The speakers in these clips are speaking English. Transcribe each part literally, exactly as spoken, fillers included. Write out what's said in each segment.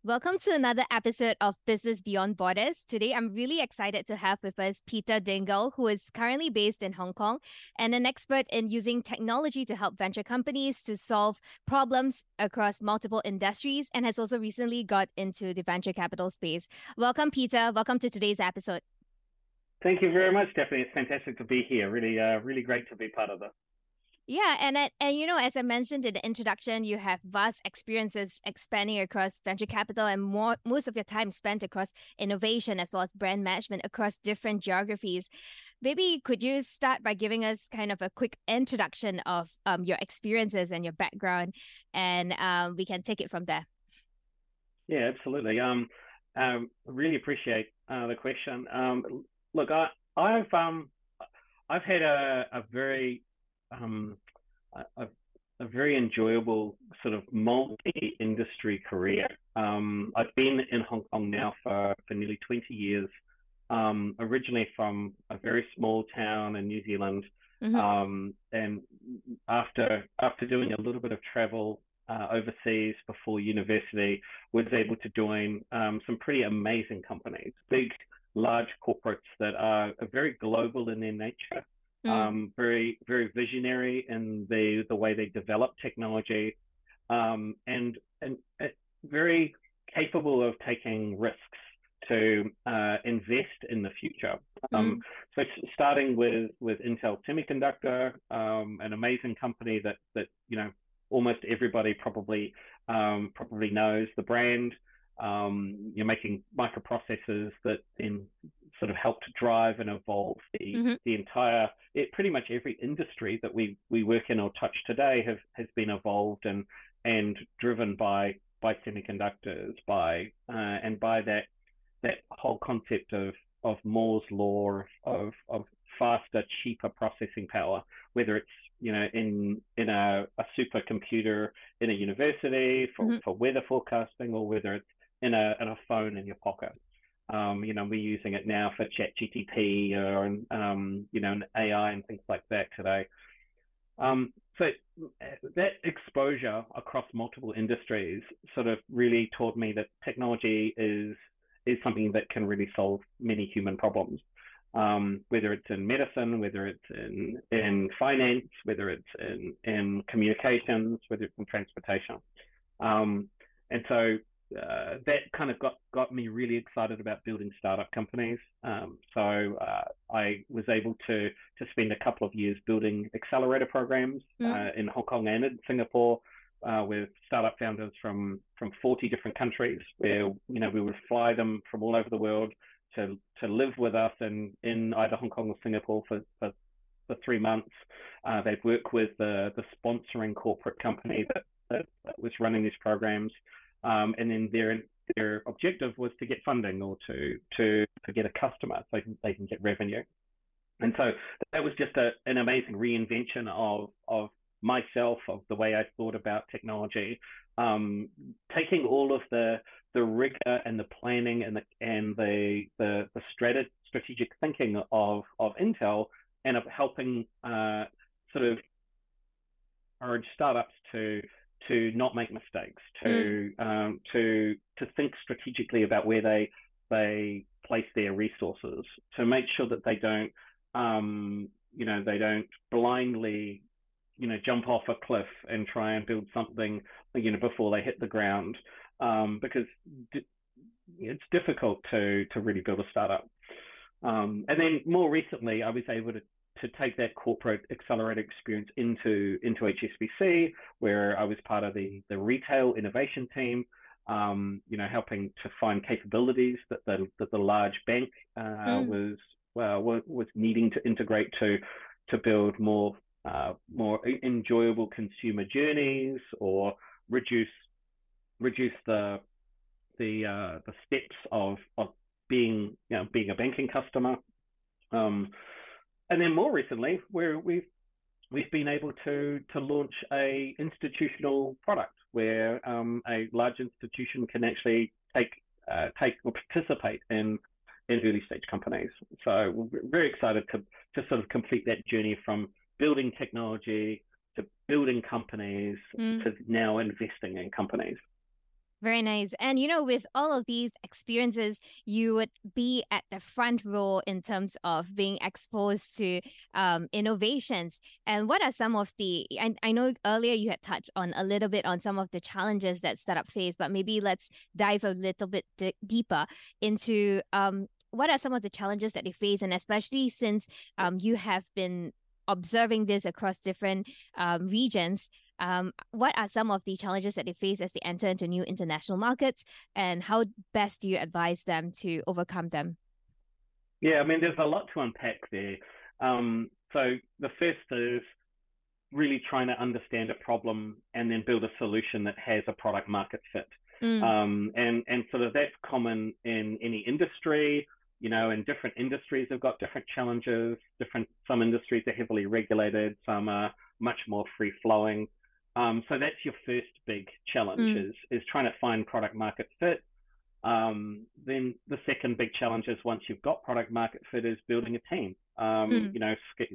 Welcome to another episode of Business Beyond Borders. Today, I'm really excited to have with us Peter Dingle, who is currently based in Hong Kong and an expert in using technology to help venture companies to solve problems across multiple industries and has also recently got into the venture capital space. Welcome, Peter. Welcome to today's episode. Thank you very much, Stephanie. It's fantastic to be here. Really, uh, really great to be part of this. Yeah, and and and you know, as I mentioned in the introduction, you have vast experiences expanding across venture capital and more most of your time spent across innovation as well as brand management across different geographies. Maybe could you start by giving us kind of a quick introduction of um, your experiences and your background, and um, we can take it from there. Yeah, absolutely. Um, um, really appreciate uh, the question. Um, look, I, I've um, I've had a, a very um, a, a very enjoyable sort of multi-industry career. Um, I've been in Hong Kong now for, for nearly twenty years, um, originally from a very small town in New Zealand. Mm-hmm. Um, and after after doing a little bit of travel uh, overseas before university, was able to join um, some pretty amazing companies, big, large corporates that are very global in their nature, Mm. um, very, very visionary in the the way they develop technology, um, and and uh, very capable of taking risks to uh, invest in the future. Um, Mm. so starting with with Intel Semiconductor, um, an amazing company that that you know almost everybody probably um, probably knows the brand. Um, you're making microprocessors that then sort of help to drive and evolve the Mm-hmm. the entire it, pretty much every industry that we we work in or touch today have has been evolved and and driven by by semiconductors by uh, and by that that whole concept of of Moore's law of of faster, cheaper processing power, whether it's you know in in a, a supercomputer in a university for, Mm-hmm. for weather forecasting, or whether it's in a in a phone in your pocket. Um, you know, we're using it now for Chat G T P or um, you know, A I and things like that today. Um, so that exposure across multiple industries sort of really taught me that technology is is something that can really solve many human problems, um, whether it's in medicine, whether it's in in finance, whether it's in in communications, whether it's in transportation, um, and so uh, that kind of got got me really excited about building startup companies. Um, so uh, I was able to to spend a couple of years building accelerator programs Mm. uh, in Hong Kong and in Singapore uh, with startup founders from from forty different countries, where you know we would fly them from all over the world to to live with us in in either Hong Kong or Singapore for for, for three months. Uh, they'd work with the the sponsoring corporate company that, that, that was running these programs, um, and then their their objective was to get funding or to to to get a customer so they can, they can get revenue. And so that was just a, an amazing reinvention of of myself, of the way I thought about technology, um, taking all of the the rigor and the planning and the and the the, the strat- strategic thinking of of Intel, and of helping uh, sort of encourage startups to to not make mistakes, Mm. to um, to to think strategically about where they they place their resources, to make sure that they don't um, you know they don't blindly you know jump off a cliff and try and build something you know before they hit the ground, um, because d- it's difficult to to really build a startup. Um, and then more recently, I was able to to take that corporate accelerator experience into into H S B C, where I was part of the the retail innovation team, um, you know, helping to find capabilities that the that the large bank uh, Mm. was well was needing to integrate to to build more uh, more enjoyable consumer journeys, or reduce reduce the the uh, the steps of of being you know being a banking customer. Um, and then more recently, where we've we've been able to to launch a institutional product where um, a large institution can actually take uh, take or participate in in early stage companies. So we're very excited to to sort of complete that journey from building technology to building companies Mm. to now investing in companies. Very nice. And you know, with all of these experiences, you would be at the front row in terms of being exposed to um, innovations. And what are some of the, I, I know earlier you had touched on a little bit on some of the challenges that startup face, but maybe let's dive a little bit d- deeper into um, what are some of the challenges that they face, and especially since um, you have been observing this across different um, regions. Um, what are some of the challenges that they face as they enter into new international markets, and how best do you advise them to overcome them? Yeah, I mean, there's a lot to unpack there. Um, so the first is really trying to understand a problem and then build a solution that has a product market fit. Mm, Um, and, and sort of that's common in any industry, you know, and different industries have got different challenges. Different, some industries are heavily regulated, some are much more free flowing. Um, so that's your first big challenge mm, is, is trying to find product market fit. Um, then the second big challenge is once you've got product market fit is building a team. Um, mm, you know,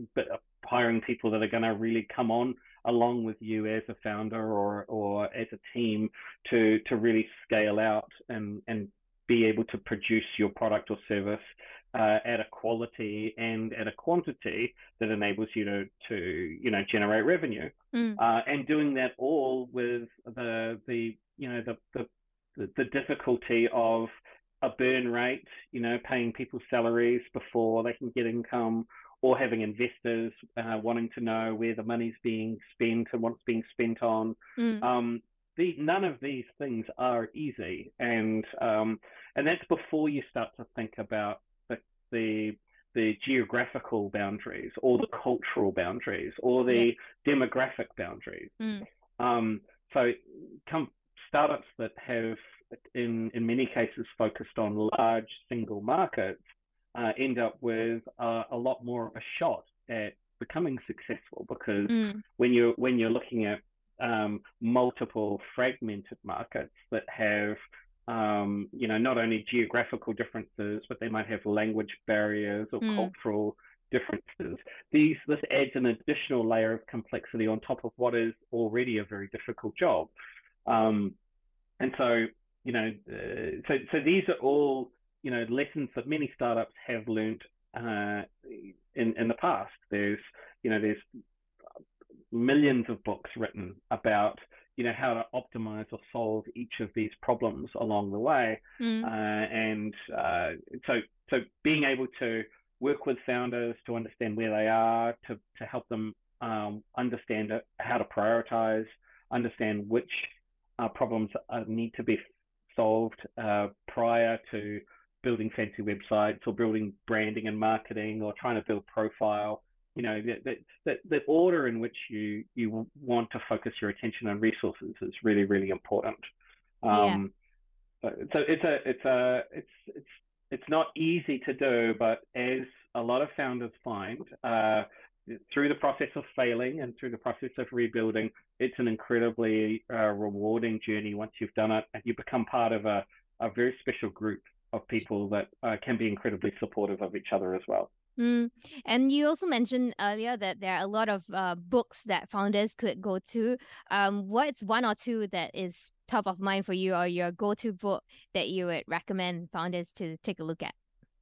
hiring people that are going to really come on along with you as a founder or or as a team to to really scale out and and be able to produce your product or service uh, at a quality and at a quantity that enables you to to you know generate revenue, mm, uh, and doing that all with the the you know the the the, the difficulty of a burn rate, you know, paying people salaries before they can get income, or having investors uh, wanting to know where the money's being spent and what it's being spent on. mm. Um, the, none of these things are easy, and um, and that's before you start to think about the the the geographical boundaries or the cultural boundaries or Yeah. the demographic boundaries. Mm, Um, so come startups that have, in in many cases, focused on large single markets uh, end up with uh, a lot more of a shot at becoming successful, because mm, when you're when you're looking at um, multiple fragmented markets that have um, you know not only geographical differences, but they might have language barriers or mm. cultural differences. These this adds an additional layer of complexity on top of what is already a very difficult job. Um, and so, you know, uh, so so these are all, you know, lessons that many startups have learned uh, in in the past. There's, you know, there's millions of books written about, you know, how to optimize or solve each of these problems along the way. Uh, Mm, and uh, so so being able to work with founders to understand where they are, to to help them um, understand how to prioritize, understand which uh, problems uh, need to be solved uh, prior to building fancy websites or building branding and marketing or trying to build profile. You know, the, the, the order in which you, you want to focus your attention and resources is really, really important. yeah. Um, so, so it's a, it's a, it's, it's, it's not easy to do, but as a lot of founders find, uh, through the process of failing and through the process of rebuilding, it's an incredibly uh, rewarding journey once you've done it, and you become part of a, a very special group of people that uh, can be incredibly supportive of each other as well. Mm. And you also mentioned earlier that there are a lot of uh, books that founders could go to. Um, what's one or two that is top of mind for you, or your go-to book that you would recommend founders to take a look at?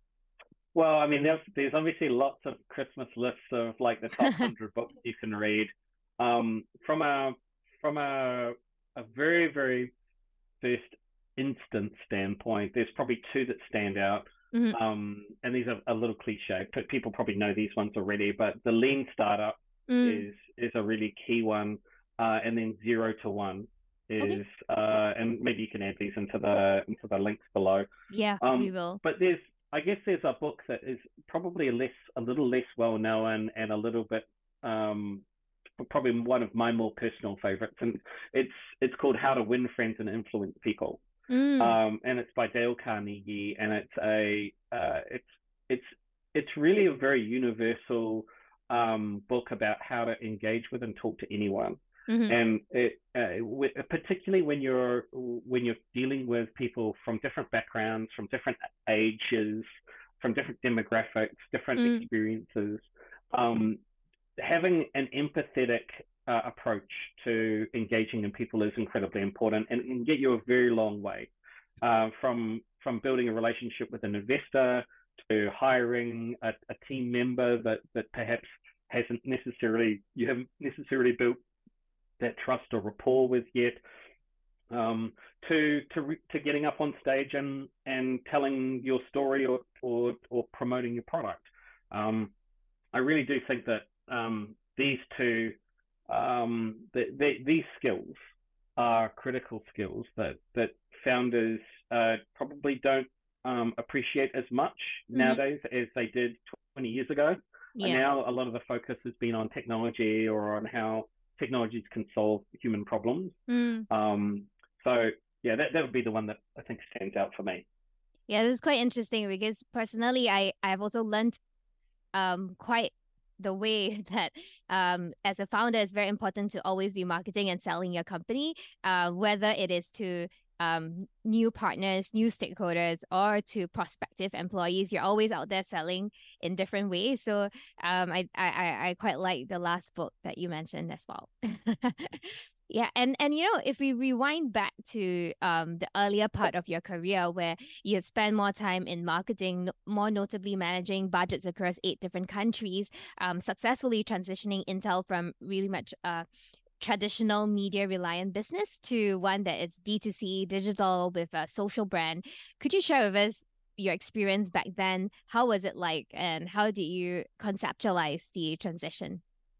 Well, I mean, there's there's obviously lots of Christmas lists of like the top hundred books you can read. Um, from a from a a very very first instance standpoint, there's probably two that stand out. Hmm. Um, and these are a little cliche, but people probably know these ones already. But the Lean Startup Mm. is is a really key one, uh, and then Zero to One Okay. is, uh, and maybe you can add these into the into the links below. Yeah, we Um, will. but there's, I guess there's a book that is probably a less, a little less well known and a little bit, um, probably one of my more personal favorites, and it's it's called How to Win Friends and Influence People, Mm. um, and it's by Dale Carnegie, and it's a, uh, it's it's it's really a very universal um, book about how to engage with and talk to anyone. Hmm. And it, uh, particularly when you're when you're dealing with people from different backgrounds, from different ages, from different demographics, different Mm. experiences, um, having an empathetic uh, approach to engaging in people is incredibly important and can get you a very long way. Uh, from from building a relationship with an investor to hiring a, a team member that that perhaps hasn't necessarily you haven't necessarily built that trust or rapport with yet, um, to to to getting up on stage and and telling your story or or, or promoting your product. Um, I really do think that um, these two um, the, the, these skills are critical skills that that founders uh, probably don't um, appreciate as much mm-hmm. nowadays as they did twenty years ago. Yeah. And now a lot of the focus has been on technology or on how technologies can solve human problems. Mm. Um, so yeah, that, that would be the one that I think stands out for me. Yeah, this is quite interesting because personally, I, I've also learned um, quite the way that um, as a founder, it's very important to always be marketing and selling your company, uh, whether it is to um, new partners, new stakeholders, or to prospective employees. You're always out there selling in different ways. So um, I, I, I quite like the last book that you mentioned as well. Yeah, and, and you know, if we rewind back to um the earlier part of your career where you had spent more time in marketing, more notably managing budgets across eight different countries, um, successfully transitioning Intel from really much uh traditional media reliant business to one that is D two C, digital with a social brand. Could you share with us your experience back then? How was it like, and how did you conceptualize the transition?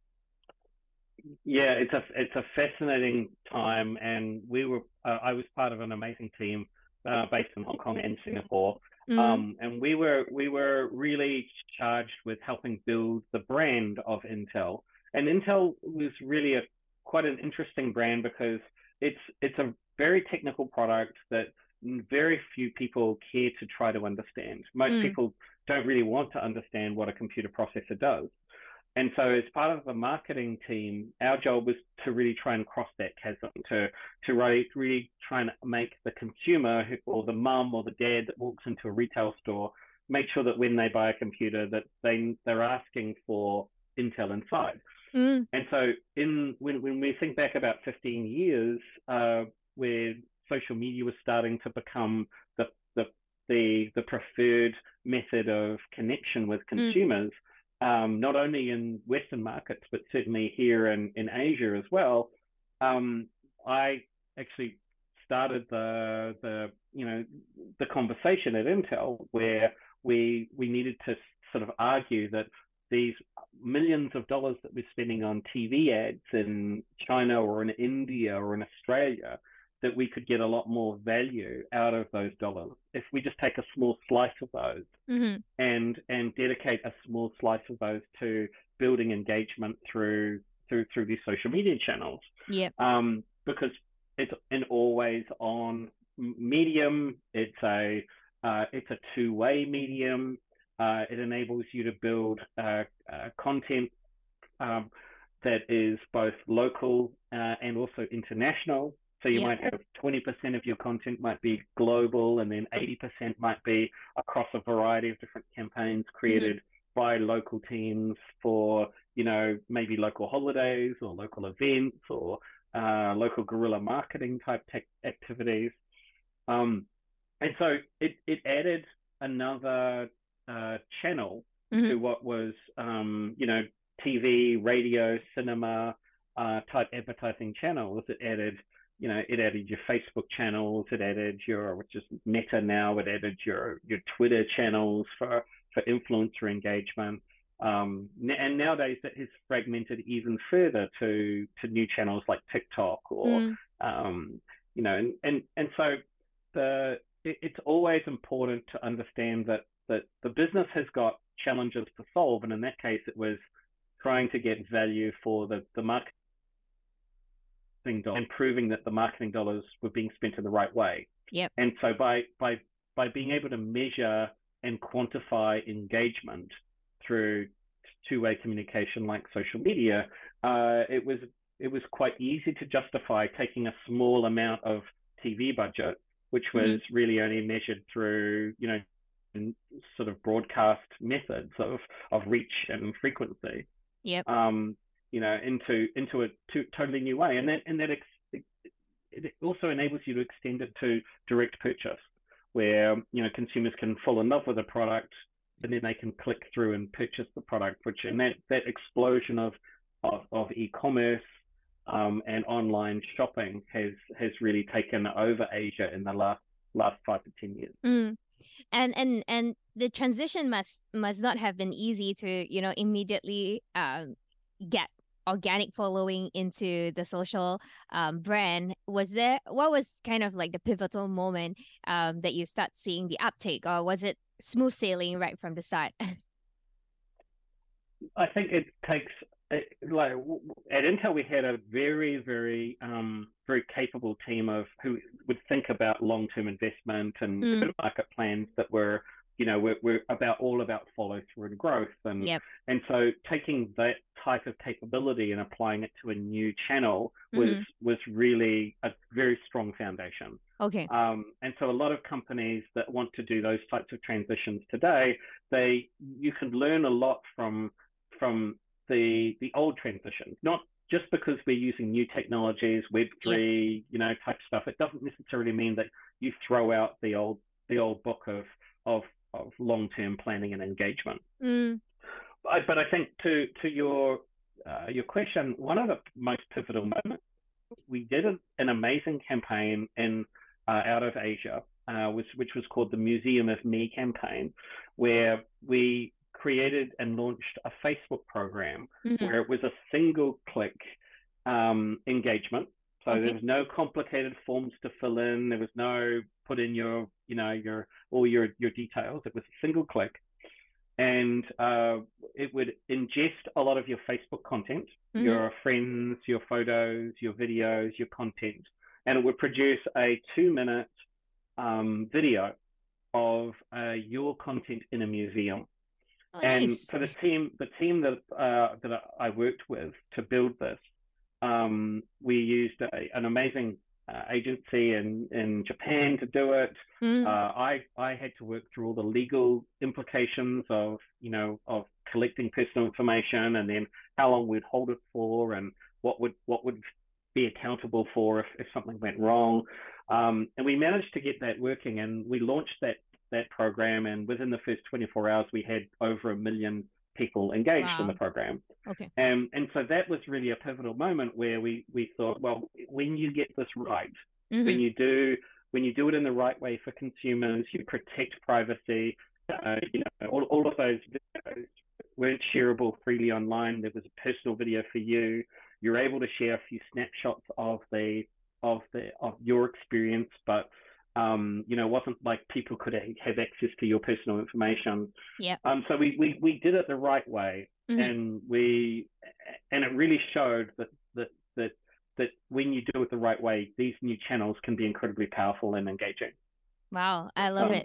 Yeah, it's a it's a fascinating time, and we were uh, I was part of an amazing team uh, based in Hong Kong and Singapore, mm. um, and we were we were really charged with helping build the brand of Intel. And Intel was really a quite an interesting brand because it's it's a very technical product that very few people care to try to understand. Most mm. people don't really want to understand what a computer processor does. And so as part of the marketing team, our job was to really try and cross that chasm, to to really, really try and make the consumer who, or the mum or the dad that walks into a retail store, make sure that when they buy a computer that they, they're asking for Intel inside. Mm. And so in when, when we think back about fifteen years, uh, where social media was starting to become the, the, the, the preferred method of connection with consumers, mm. Um, not only in Western markets, but certainly here in, in Asia as well, um, I actually started the, the, you know, the conversation at Intel where we, we needed to sort of argue that these millions of dollars that we're spending on T V ads in China or in India or in Australia, that we could get a lot more value out of those dollars if we just take a small slice of those mm-hmm. and and dedicate a small slice of those to building engagement through through through these social media channels. Yeah. Um, because it's an always on medium. It's a uh, it's a two-way medium. Uh, it enables you to build uh, uh, content um, that is both local uh, and also international. So you yep. might have twenty percent of your content might be global, and then eighty percent might be across a variety of different campaigns created mm-hmm. by local teams for, you know, maybe local holidays or local events or uh, local guerrilla marketing type tech activities. Um, and so it, it added another uh, channel mm-hmm. to what was, um, you know, T V, radio, cinema uh, type advertising channels. It added You know, it added your Facebook channels, it added your, which is Meta now, it added your your Twitter channels for, for influencer engagement. Um, and nowadays that has fragmented even further to, to new channels like TikTok or, mm. um, you know, and, and, and so the it, it's always important to understand that, that the business has got challenges to solve. And in that case, it was trying to get value for the, the market and proving that the marketing dollars were being spent in the right way. Yep. And so by by by being able to measure and quantify engagement through two-way communication like social media, uh, it was it was quite easy to justify taking a small amount of T V budget, which was mm-hmm. really only measured through, you know, sort of broadcast methods of of reach and frequency. Yep. Um, you know, into into a to, totally new way, and that and that ex, it, it also enables you to extend it to direct purchase, where you know consumers can fall in love with a product, and then they can click through and purchase the product. Which and that that explosion of of, of e-commerce um, and online shopping has has really taken over Asia in the last last five to ten years. Mm. And and and the transition must must not have been easy to, you know, immediately um, get organic following into the social um, brand. Was there, what was kind of like the pivotal moment um, that you start seeing the uptake, or was it smooth sailing right from the start? I think it takes it, like at Intel we had a very very um, very capable team of who would think about long-term investment and Mm. market plans that were you know we're, we're about all about follow through and growth, and Yep. and so taking that type of capability and applying it to a new channel was Mhm. was really a very strong foundation. Okay. Um, and so a lot of companies that want to do those types of transitions today, they you can learn a lot from from the the old transitions, not just because we're using new technologies, Web three, you know, type stuff. It doesn't necessarily mean that you throw out the old the old book of of of long-term planning and engagement. Mm. But, but I think to to your uh, your question, one of the most pivotal moments, we did an, an amazing campaign in uh, out of Asia, uh, which which was called the Museum of Me campaign, where we created and launched a Facebook program Mhm. where it was a single click um, engagement. So Okay. there was no complicated forms to fill in. There was no put in your, you know, your all your your details. It was a single click, and uh, it would ingest a lot of your Facebook content, Mhm. your friends, your photos, your videos, your content, and it would produce a two-minute um, video of uh, your content in a museum. Oh, And nice. for the team, the team that uh, that I worked with to build this, um, we used a, an amazing uh, agency in, in Japan to do it. Mm. Uh, I I had to work through all the legal implications of you know of collecting personal information, and then how long we'd hold it for, and what would what would be accountable for if, if something went wrong. Um, and we managed to get that working, and we launched that that program, and within the first twenty-four hours we had over a million people engaged Wow. in the program. Okay. And and so that was really a pivotal moment where we we thought, well, when you get this right, Mhm. when you do when you do it in the right way for consumers, you protect privacy, uh, you know, all, all of those videos weren't shareable freely online. There was a personal video for you. You're able to share a few snapshots of the of the of your experience, but um, you know, it wasn't like people could have access to your personal information. Yep. Um, so we, we we did it the right way, Mhm. and we and it really showed that that that that when you do it the right way, these new channels can be incredibly powerful and engaging. Wow, I love Um, it.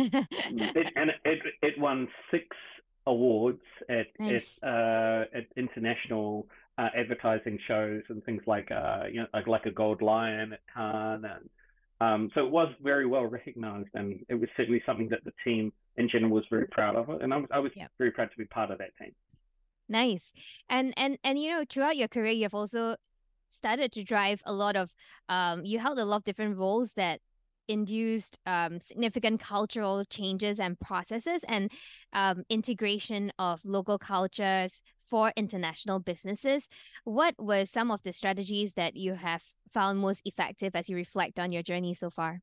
it and it it won six awards at Nice. at uh, at international uh, advertising shows and things like uh, you know like, like a Gold Lion at Cannes, and um, so it was very well recognized, and it was certainly something that the team in general was very proud of it, and I was I was Yep. very proud to be part of that team. Nice. And and and you know, throughout your career, you've also started to drive a lot of um you held a lot of different roles that induced um significant cultural changes and processes, and um integration of local cultures for international businesses. What were some of the strategies that you have found most effective as you reflect on your journey so far?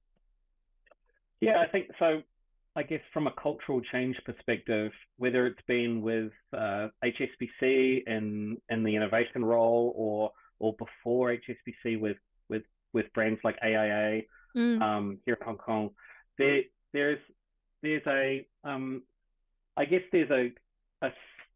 Yeah, I think so. I guess from a cultural change perspective, whether it's been with uh, H S B C in in the innovation role, or or before H S B C with with with brands like A I A Mm. um, here in Hong Kong, there there's there's a um, I guess there's a, a,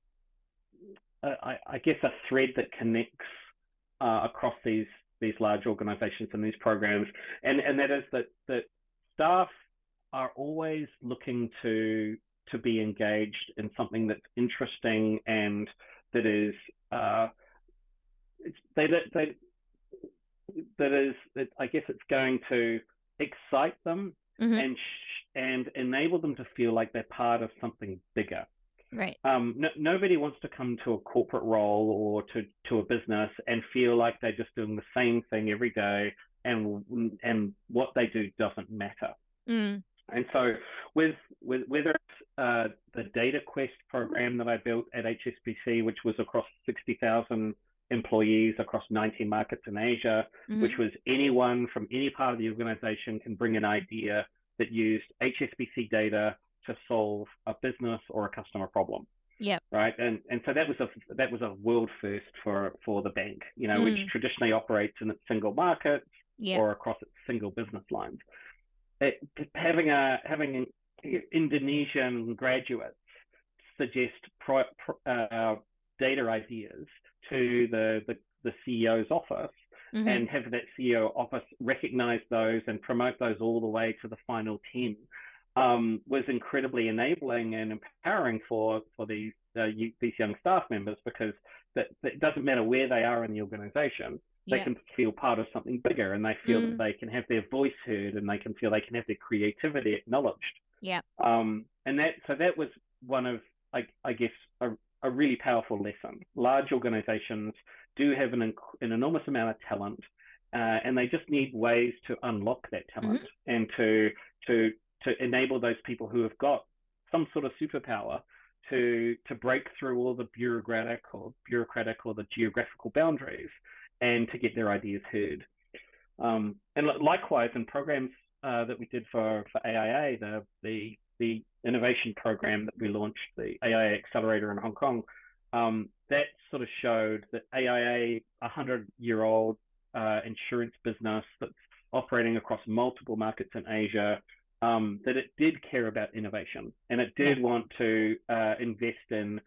a I, I guess a thread that connects uh, across these these large organizations and these programs, and and that is that that staff are always looking to to be engaged in something that's interesting and that is uh, it's, they, they, that is that I guess it's going to excite them Mm-hmm. and sh- and enable them to feel like they're part of something bigger. Right. Um, no, nobody wants to come to a corporate role or to, to a business and feel like they're just doing the same thing every day, and and what they do doesn't matter. Mm. And so with, with whether it's uh, the Data Quest program that I built at H S B C, which was across sixty thousand employees across nineteen markets in Asia, Mm-hmm. which was anyone from any part of the organization can bring an idea that used H S B C data to solve a business or a customer problem. Yep. Right. And and so that was a that was a world first for for the bank, you know, Mm. which traditionally operates in its single markets Yep. or across its single business lines. It, having a having Indonesian graduates suggest pro, pro, uh, data ideas to the, the, the C E O's office, mm-hmm. and have that C E O office recognize those and promote those all the way to the final ten, um, was incredibly enabling and empowering for, for these, uh, these young staff members, because that, that it doesn't matter where they are in the organization. They yep. can feel part of something bigger, and they feel mm. that they can have their voice heard, and they can feel they can have their creativity acknowledged. Yeah. Um, and that so that was one of, I, I guess, a, a really powerful lesson. Large organizations do have an, an enormous amount of talent, uh, and they just need ways to unlock that talent, mm-hmm. and to to to enable those people who have got some sort of superpower to to break through all the bureaucratic or bureaucratic or the geographical boundaries, and to get their ideas heard. Um, and likewise, in programs uh, that we did for, for A I A, the, the the innovation program that we launched, the A I A Accelerator in Hong Kong, um, that sort of showed that A I A, a hundred-year-old uh, insurance business that's operating across multiple markets in Asia, um, that it did care about innovation, and it did yeah. want to uh, invest in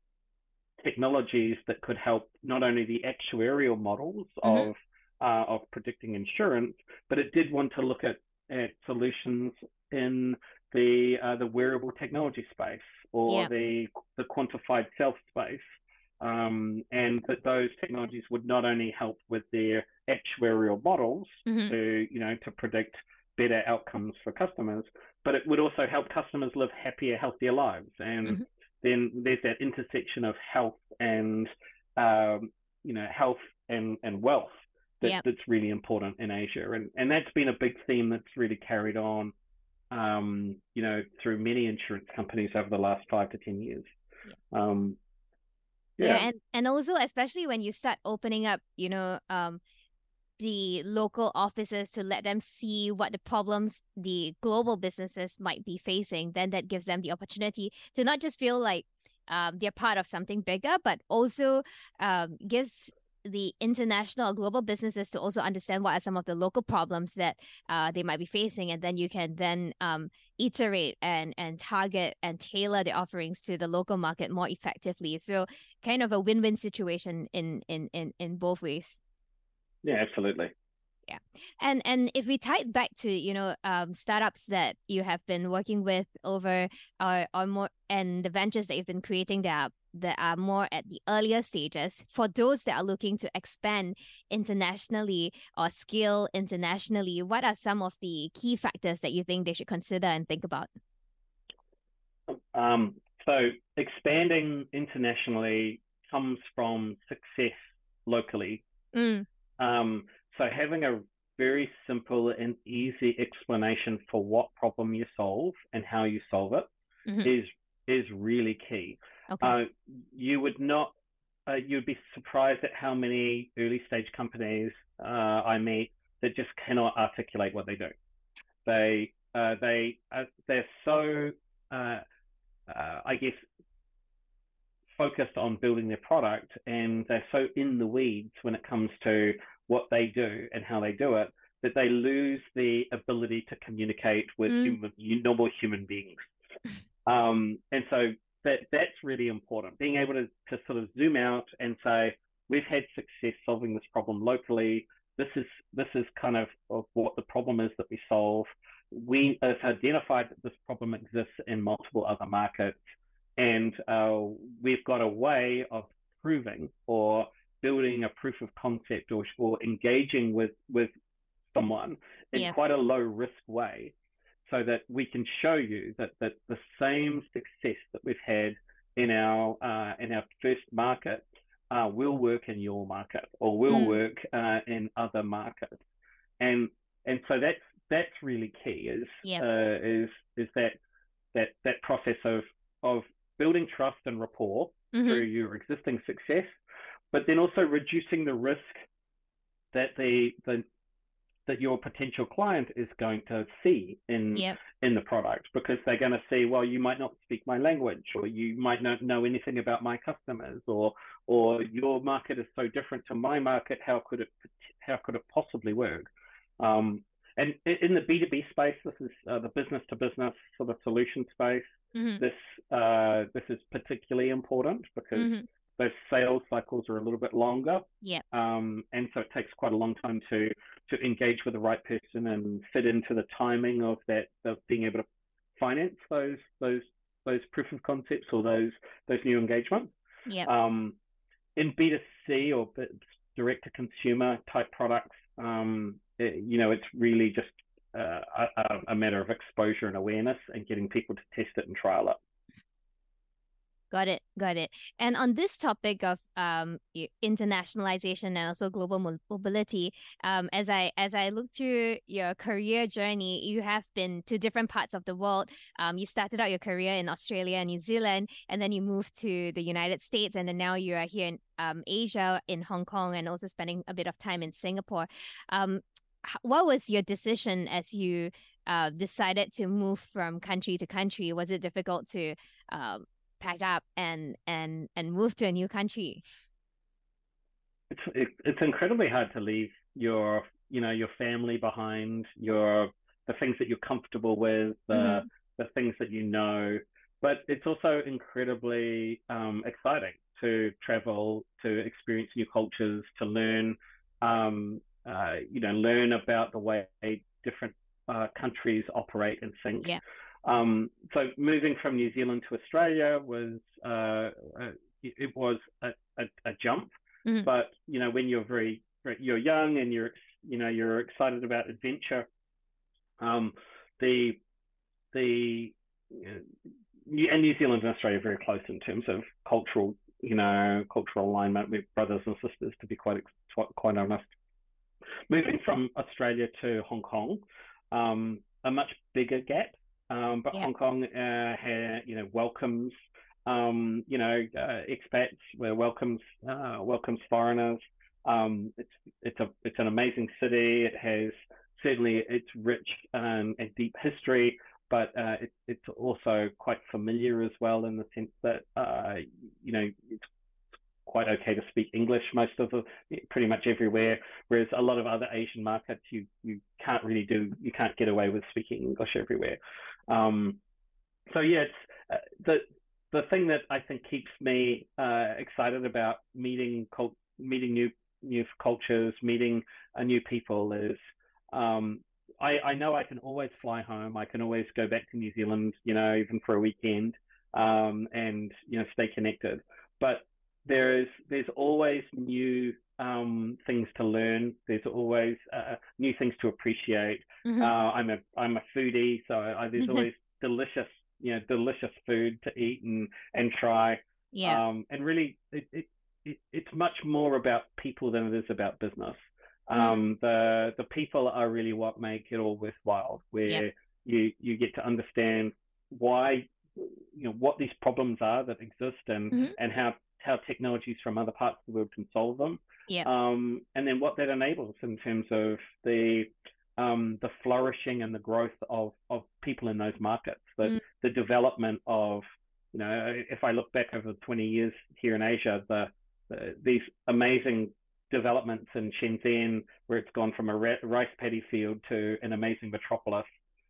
technologies that could help not only the actuarial models mm-hmm. of uh, of predicting insurance, but it did want to look at, at solutions in the uh, the wearable technology space, or yeah. the the quantified self space, um, and that those technologies would not only help with their actuarial models mm-hmm. to you know to predict better outcomes for customers, but it would also help customers live happier, healthier lives. And mm-hmm. then there's that intersection of health and, um, you know, health and, and wealth that, yep. that's really important in Asia. And, and that's been a big theme that's really carried on, um, you know, through many insurance companies over the last five to ten years. Yep. Um, yeah. yeah, and, and also, especially when you start opening up, you know, um, the local offices to let them see what the problems the global businesses might be facing, then that gives them the opportunity to not just feel like um, they're part of something bigger, but also um, gives the international or global businesses to also understand what are some of the local problems that uh, they might be facing. And then you can then um, iterate and, and target and tailor the offerings to the local market more effectively. So kind of a win-win situation in, in, in, in both ways. Yeah, absolutely. Yeah. And and if we tie it back to, you know, um, startups that you have been working with over or, or more, and the ventures that you've been creating that are, that are more at the earlier stages, for those that are looking to expand internationally or scale internationally, what are some of the key factors that you think they should consider and think about? Um, so expanding internationally comes from success locally. Mm. Um, so having a very simple and easy explanation for what problem you solve and how you solve it mm-hmm. is is really key. Okay. Uh, you would not, uh, you'd be surprised at how many early stage companies uh, I meet that just cannot articulate what they do. They uh, they uh, they're so uh, uh, I guess focused on building their product, and they're so in the weeds when it comes to what they do and how they do it, that they lose the ability to communicate with mm. human, normal human beings. Um, and so that that's really important, being able to, to sort of zoom out and say, we've had success solving this problem locally. This is this is kind of, of what the problem is that we solve. We have identified that this problem exists in multiple other markets, and uh, we've got a way of proving or building a proof of concept, or, or engaging with, with someone in yeah. quite a low risk way, so that we can show you that, that the same success that we've had in our uh, in our first market uh, will work in your market or will Mm. work uh, in other markets, and and so that's that's really key is Yep. uh, is is that that that process of of building trust and rapport Mm-hmm. through your existing success, but then also reducing the risk that the the that your potential client is going to see in Yep. in the product, because they're going to see, well, you might not speak my language, or you might not know anything about my customers, or or your market is so different to my market. How could it how could it possibly work? Um, and in the B two B space, this is uh, the business to business sort of solution space. Mm-hmm. This uh, this is particularly important because Mm-hmm. those sales cycles are a little bit longer. Yep. Um, and so it takes quite a long time to to engage with the right person and fit into the timing of that, of being able to finance those those those proof of concepts or those those new engagements. Yep. Um, in B two C or direct to consumer type products, um, it, you know, it's really just uh, a, a matter of exposure and awareness and getting people to test it and trial it. Got it, got it. And on this topic of um internationalization and also global mo- mobility, um, as I as I look through your career journey, you have been to different parts of the world. Um, you started out your career in Australia and New Zealand, and then you moved to the United States, and then now you are here in um Asia, in Hong Kong, and also spending a bit of time in Singapore. Um, what was your decision as you uh decided to move from country to country? Was it difficult to um pack up and and and move to a new country? It's it, it's incredibly hard to leave your you know your family behind, your the things that you're comfortable with, the Mm-hmm. the things that you know, but it's also incredibly um, exciting to travel, to experience new cultures, to learn um, uh, you know learn about the way different uh, countries operate and think. Yeah. Um, so moving from New Zealand to Australia was uh, uh, it was a, a, a jump, Mm-hmm. but you know when you're very you're young and you're you know you're excited about adventure, um, the the you know, and New Zealand and Australia are very close in terms of cultural you know cultural alignment. We're brothers and sisters, to be quite quite honest. Moving from Australia to Hong Kong, um, a much bigger gap. Um, but Yeah. Hong Kong, uh, ha, you know, welcomes, um, you know, uh, expats, where welcomes uh, welcomes foreigners. Um, it's it's a it's an amazing city. It has certainly its rich um, and deep history, but uh, it, it's also quite familiar as well, in the sense that uh, you know it's quite okay to speak English most of the pretty much everywhere, whereas a lot of other Asian markets you you can't really do you can't get away with speaking English everywhere. Um, so yeah, it's uh, the the thing that I think keeps me uh, excited about meeting cult, meeting new new cultures, meeting uh, new people is um, I, I know I can always fly home. I can always go back to New Zealand, you know, even for a weekend, um, and you know stay connected. But there is there's always new um, things to learn. There's always uh, new things to appreciate. Mm-hmm. Uh, I'm a I'm a foodie, so I, there's always delicious you know delicious food to eat and and try. Yeah. Um, and really, it, it, it it's much more about people than it is about business. Mm-hmm. Um, the the people are really what make it all worthwhile. Where Yep. you you get to understand why you know what these problems are that exist, and Mm-hmm. and how how technologies from other parts of the world can solve them, Yep. um, and then what that enables in terms of the um, the flourishing and the growth of, of people in those markets, the, Mm-hmm. the development of, you know, if I look back over twenty years here in Asia, the, the these amazing developments in Shenzhen, where it's gone from a rice paddy field to an amazing metropolis,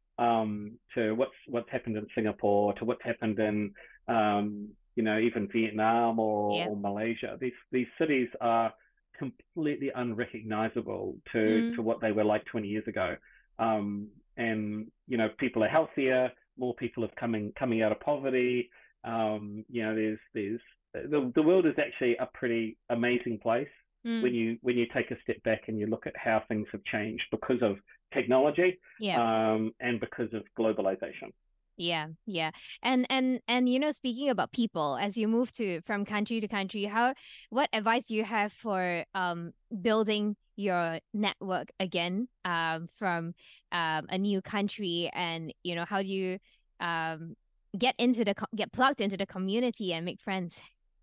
um, to what's what's happened in Singapore, to what's happened in um, you know, even Vietnam or, Yep. or Malaysia. These these cities are completely unrecognizable to Mm-hmm. to what they were like twenty years ago. Um, and you know, people are healthier, more people are coming coming out of poverty. Um, you know, there's there's the the world is actually a pretty amazing place Mm-hmm. when you when you take a step back and you look at how things have changed because of technology, Yeah. um, and because of globalization. Yeah, yeah. And and and you know, speaking about people, as you move to from country to country, how what advice do you have for um building your network again um from um a new country, and you know, how do you um get into the co- get plugged into the community and make friends?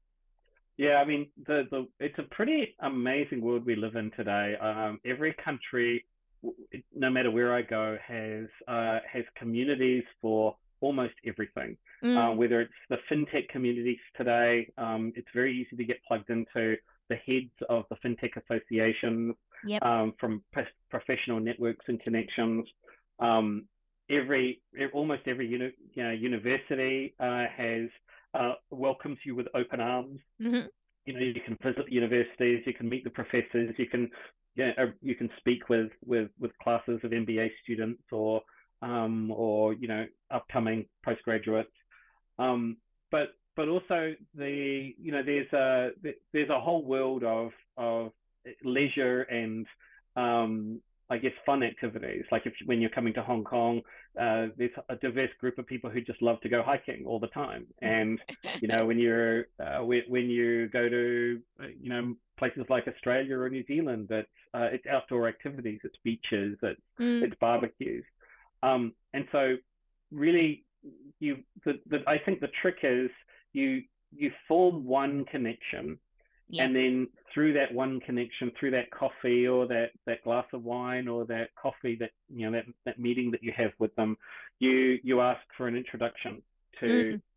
Yeah, I mean, the the it's a pretty amazing world we live in today. Um, every country, no matter where I go, has uh, has communities for almost everything. Uh, Mm, whether it's the fintech communities today, um, it's very easy to get plugged into the heads of the fintech associations, yep. um, from p- professional networks and connections. Um, every almost every uni, you know, university uh, has uh, welcomes you with open arms. Mm-hmm. You know, you can visit the universities, you can meet the professors, you can, yeah, you know, you can speak with with with classes of M B A students, or um, or you know, upcoming postgraduates. Um, but but also the you know there's a there's a whole world of of leisure and, um, I guess, fun activities. Like, if when you're coming to Hong Kong, uh, there's a diverse group of people who just love to go hiking all the time. And you know, when you're uh, when you go to uh, you know, places like Australia or New Zealand, it's uh, it's outdoor activities, it's beaches, it's Mm, it's barbecues, um, and so really you the, the I think the trick is you you form one connection, yep. and then through that one connection, through that coffee or that that glass of wine or that coffee, that you know that that meeting that you have with them, you you ask for an introduction to Mm,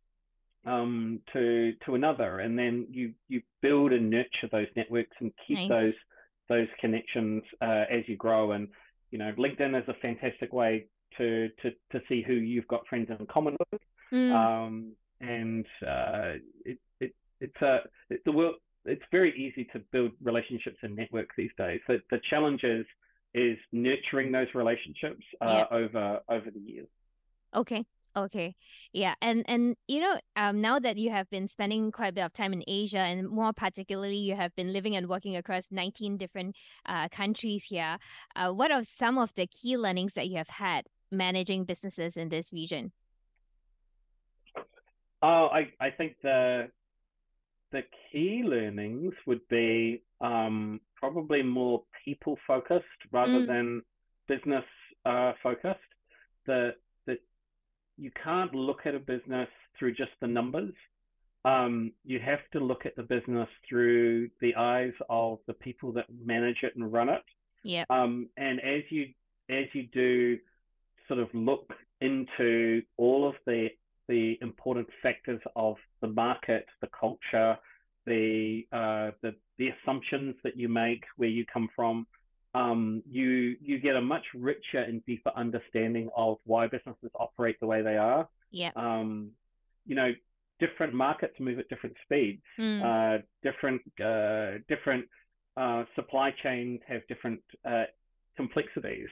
um to to another, and then you you build and nurture those networks and keep those nice. those connections uh, as you grow. And you know, LinkedIn is a fantastic way to to to see who you've got friends in common with. Mm, um and uh it, it it's a it, the world It's very easy to build relationships and networks these days. So the challenge is is nurturing those relationships uh, yep. over over the years. Okay. Okay. Yeah. And and you know, um now that you have been spending quite a bit of time in Asia, and more particularly you have been living and working across nineteen different uh countries here, uh what are some of the key learnings that you have had managing businesses in this region? Oh, I I think the the key learnings would be, um, probably more people focused rather Mm, than business uh, focused. The that You can't look at a business through just the numbers. Um, you have to look at the business through the eyes of the people that manage it and run it. yep. Um, and as you as you do sort of look into all of the the important factors of the market, the culture, the uh, the the assumptions that you make, where you come from, um, you you get a much richer and deeper understanding of why businesses operate the way they are. Yep. Um, you know, different markets move at different speeds. Mm, Uh, different uh, different uh, supply chains have different uh, complexities.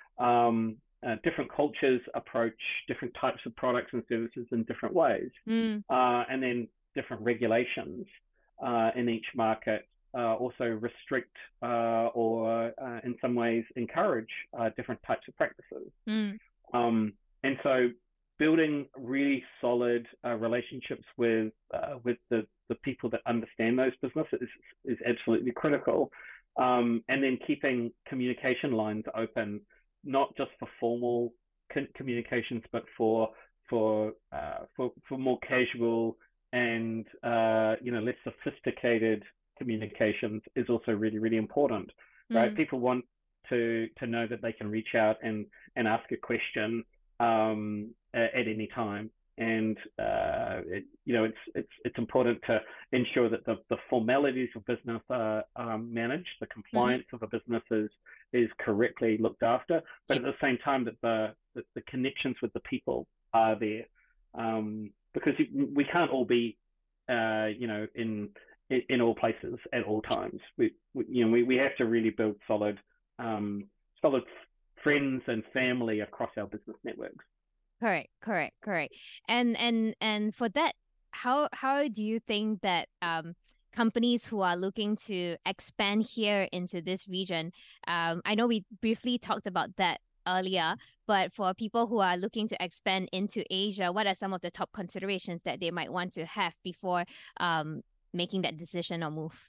Um, uh, different cultures approach different types of products and services in different ways, mm, uh, and then different regulations uh, in each market uh, also restrict uh, or uh, in some ways encourage uh, different types of practices. mm, Um, and so building really solid uh, relationships with uh, with the, the people that understand those businesses is, is absolutely critical. Um, and then keeping communication lines open, not just for formal communications, but for for uh, for for more casual and uh, you know, less sophisticated communications is also really really important, right? mm, People want to to know that they can reach out and and ask a question um, at, at any time. And uh, it, you know, it's it's it's important to ensure that the, the formalities of business are, are managed, the mm-hmm. compliance of a business is is correctly looked after, but Yep. at the same time that the the, the connections with the people are there, um, because we can't all be, uh, you know, in, in in all places at all times. We, we you know we, we have to really build solid um, solid friends and family across our business networks. Correct, correct, correct. And and and for that, how how do you think that um companies who are looking to expand here into this region, um, I know we briefly talked about that earlier, but for people who are looking to expand into Asia, what are some of the top considerations that they might want to have before um, making that decision or move?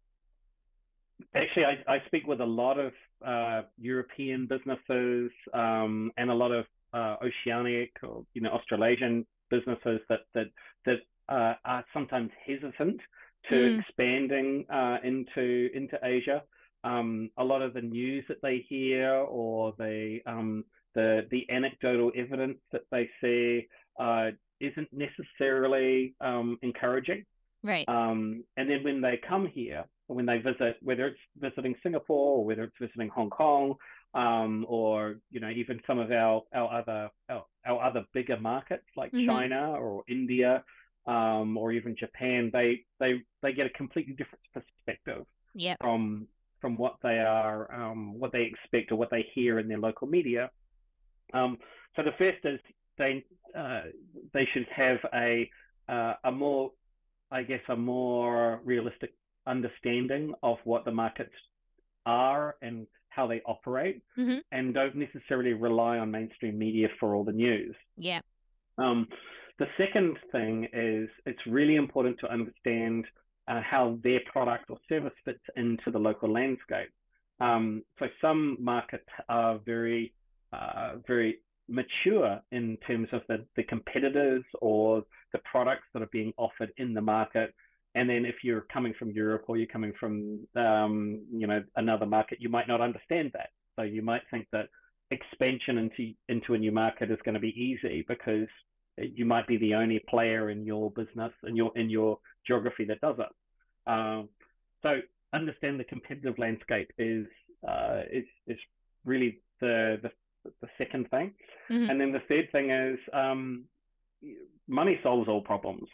Actually, I, I speak with a lot of uh, European businesses um, and a lot of uh, Oceanic or you know Australasian businesses that that that uh, are sometimes hesitant to Mm. expanding uh, into into Asia. Um, a lot of the news that they hear or the um, the the anecdotal evidence that they see uh, isn't necessarily um, encouraging. Right. Um, and then when they come here, when they visit, whether it's visiting Singapore or whether it's visiting Hong Kong, um, or you know even some of our our other our, our other bigger markets like Mm-hmm. China or India, um, or even Japan, they they they get a completely different perspective Yep. from from what they are, um, what they expect or what they hear in their local media. Um, so the first is they uh, they should have a uh, a more I guess, a more realistic understanding of what the markets are and how they operate, Mm-hmm. and don't necessarily rely on mainstream media for all the news. Yeah. Um, the second thing is it's really important to understand uh, how their product or service fits into the local landscape. Um, so some markets are very, uh, very mature in terms of the, the competitors or the products that are being offered in the market. And then if you're coming from Europe or you're coming from, um, you know, another market, you might not understand that. So you might think that expansion into into a new market is going to be easy because you might be the only player in your business in your in your geography that does it. Um, so understand the competitive landscape is uh, is is really the the, the second thing, Mm-hmm. and then the third thing is um, money solves all problems.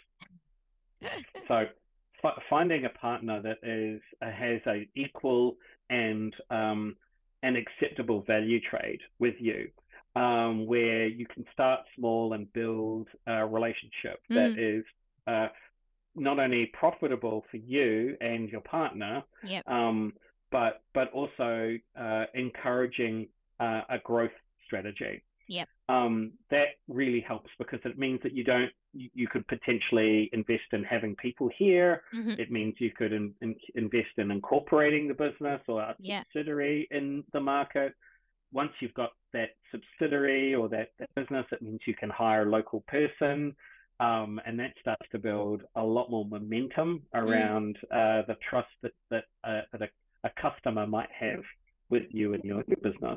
So f- finding a partner that is uh, has a equal and um, an acceptable value trade with you, um, where you can start small and build a relationship Mm. that is uh, not only profitable for you and your partner, Yep. um, but but also uh, encouraging uh, a growth strategy. Yep. Um, that really helps because it means that you don't you, you could potentially invest in having people here. Mm-hmm. It means you could in, in, invest in incorporating the business or a Yep. subsidiary in the market. Once you've got that subsidiary or that, that business, it means you can hire a local person, um, and that starts to build a lot more momentum around uh, the trust that that, uh, that a, a customer might have with you and your, your business.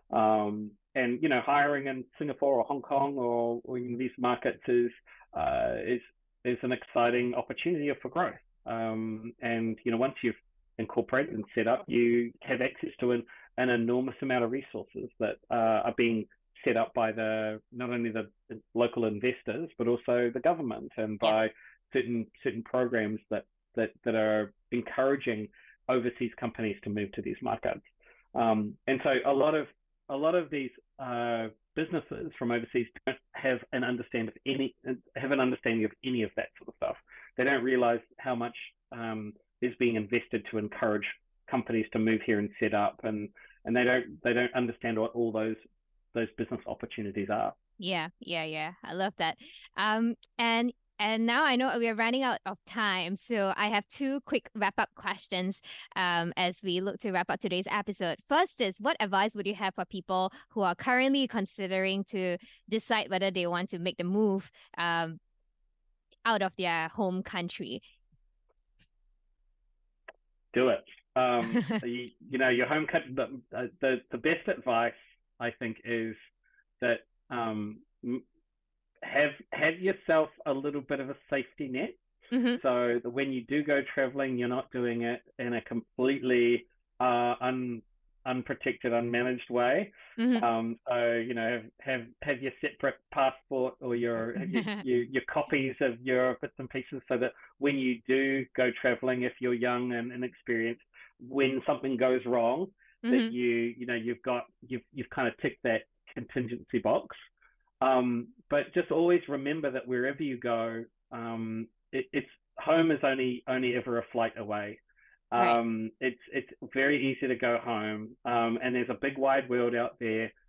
Um, and you know, hiring in Singapore or Hong Kong or, or in these markets is uh, is is an exciting opportunity for growth. Um, and you know, once you've incorporated and set up, you have access to an, an enormous amount of resources that uh, are being set up by the not only the local investors but also the government and by yep. certain certain programs that that that are encouraging overseas companies to move to these markets. Um, and so a lot of a lot of these uh, businesses from overseas don't have an understanding of any have an understanding of any of that sort of stuff. They don't realize how much um, is being invested to encourage companies to move here and set up, and and they don't they don't understand what all those those business opportunities are. Yeah, yeah, yeah. I love that. Um, and and now I know we are running out of time, so I have two quick wrap-up questions um, as we look to wrap up today's episode. First is, what advice would you have for people who are currently considering to decide whether they want to make the move um, out of their home country? Do it. Um, you, you know, your home country, the, the, the best advice, I think, is that um, have have yourself a little bit of a safety net, mm-hmm. so that when you do go traveling, you're not doing it in a completely uh, un, unprotected, unmanaged way. Mm-hmm. Um, so you know, have, have have your separate passport or your your, your your copies of your bits and pieces, so that when you do go traveling, if you're young and inexperienced, when something goes wrong, mm-hmm. that you you know you've got you've you've kind of ticked that contingency box. Um, but just always remember that wherever you go, um, it, it's home is only only ever a flight away. Um, right. It's it's very easy to go home, um, and there's a big wide world out there.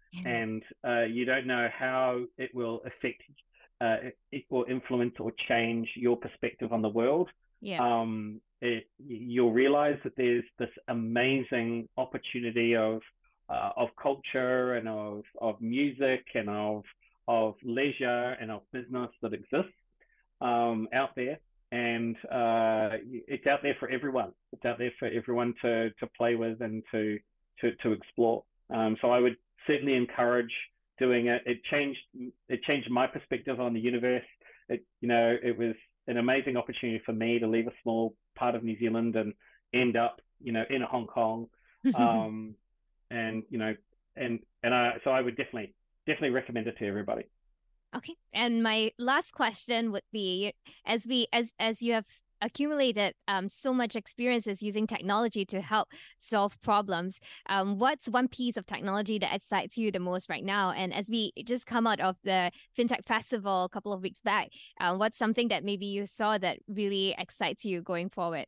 yeah. and uh, you don't know how it will affect, uh, it, it will influence or change your perspective on the world. Yeah. Um, it, you'll realize that there's this amazing opportunity of uh, of culture and of of music and of of leisure and of business that exists um, out there. And uh, it's out there for everyone. It's out there for everyone to to play with and to to to explore. Um, so I would certainly encourage doing it. It changed it changed my perspective on the universe. It you know it was an amazing opportunity for me to leave a small part of New Zealand and end up you know in Hong Kong. Um, and you know and and I so I would definitely definitely recommend it to everybody. Okay. And my last question would be, as we as as you have accumulated um so much experiences using technology to help solve problems, um, what's one piece of technology that excites you the most right now? And as we just come out of the FinTech Festival a couple of weeks back, uh, what's something that maybe you saw that really excites you going forward?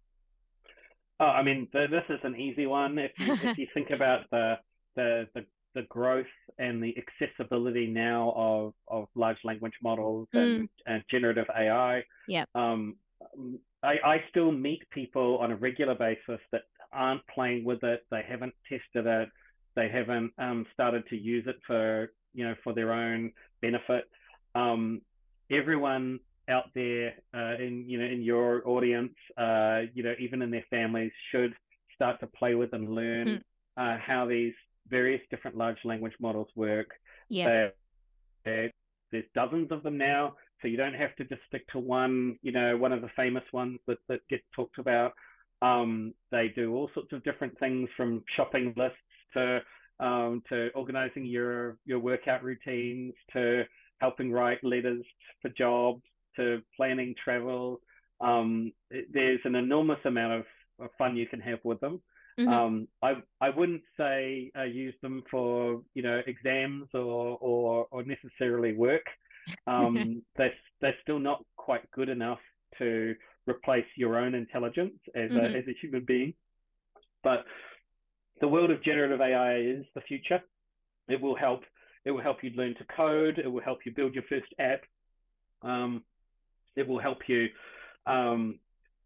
Oh, I mean, the, this is an easy one. If you, if you think about the the the the growth and the accessibility now of, of large language models and, mm. and generative A I. Yep. Um, I, I still meet people on a regular basis that aren't playing with it. They haven't tested it. They haven't um, started to use it for, you know, for their own benefit. Um, everyone out there uh, in, you know, in your audience, uh, you know, even in their families should start to play with and learn mm. uh, how these various different large language models work. Yeah. There's dozens of them now, so you don't have to just stick to one, you know, one of the famous ones that, that get talked about. Um, they do all sorts of different things, from shopping lists to um, to organizing your, your workout routines, to helping write letters for jobs, to planning travel. Um, there's an enormous amount of, of fun you can have with them. Mm-hmm. Um, I I wouldn't say uh, use them for you know exams or or, or necessarily work. Um, that's that's still not quite good enough to replace your own intelligence as mm-hmm. a as a human being. But the world of generative A I is the future. It will help. It will help you learn to code. It will help you build your first app. Um, it will help you um,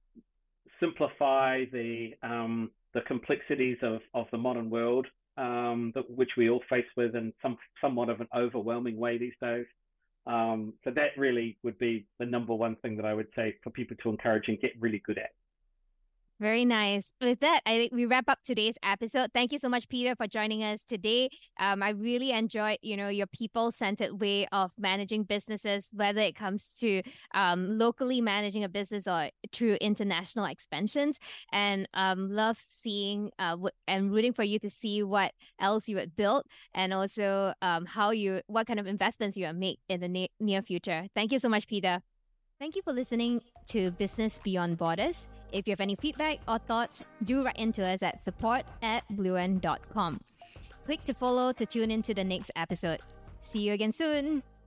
simplify the um, the complexities of, of the modern world, um, that, which we all face with in some somewhat of an overwhelming way these days. Um, so that really would be the number one thing that I would say for people to encourage and get really good at. Very nice. With that, I think we wrap up today's episode. Thank you so much, Peter, for joining us today. Um, I really enjoyed, you know, your people-centered way of managing businesses, whether it comes to um, locally managing a business or through international expansions. And um, love seeing uh, w- and rooting for you to see what else you would build, and also um, how you, what kind of investments you will make in the ne- near future. Thank you so much, Peter. Thank you for listening to Business Beyond Borders. If you have any feedback or thoughts, do write into us at support at bluent dot com. Click to follow to tune into the next episode. See you again soon.